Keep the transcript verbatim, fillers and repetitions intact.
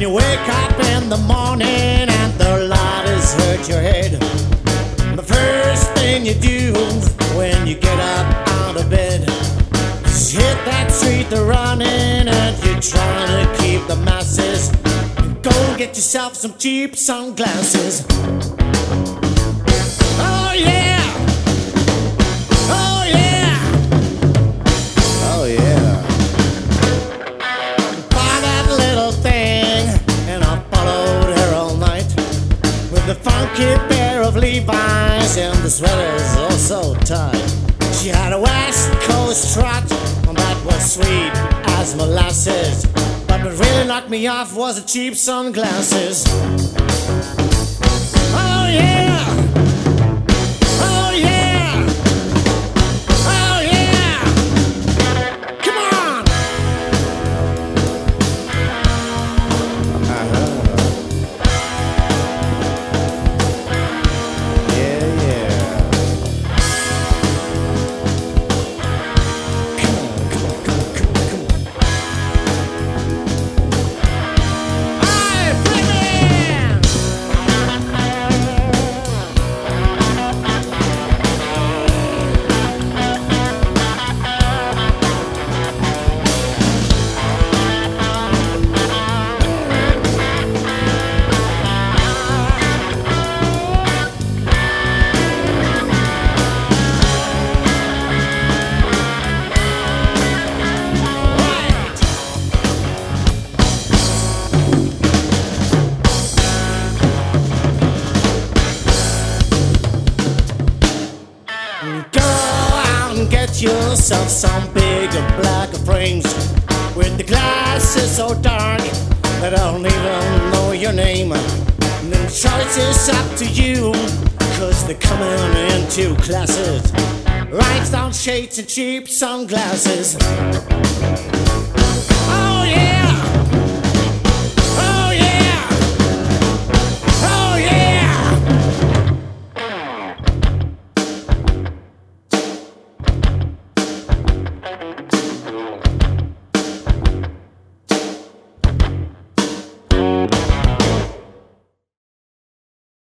you wake up in the morning and the light has hurt your head, the first thing you do when you get up out of bed is hit that street they're running, and you're trying to keep the masses. Go get yourself some cheap sunglasses. Oh yeah! Oh yeah! Oh yeah! Buy that little thing, and I followed her all night with the funky pair of Levi's and the sweaters all so tight. She had a West Coast trot, and that was sweet as molasses. But what really knocked me off was the cheap sunglasses. Oh yeah! Oh yeah! Oh yeah! Come on! Uh-huh. Yeah, yeah. Come on, come on, come on, come on, come on. Hey, Freeman! Go out and get yourself some big black frames with the glasses so dark that I don't even know your name. And then the choice is up to you, cause they're coming in two classes: rhinestones, shades, and cheap sunglasses.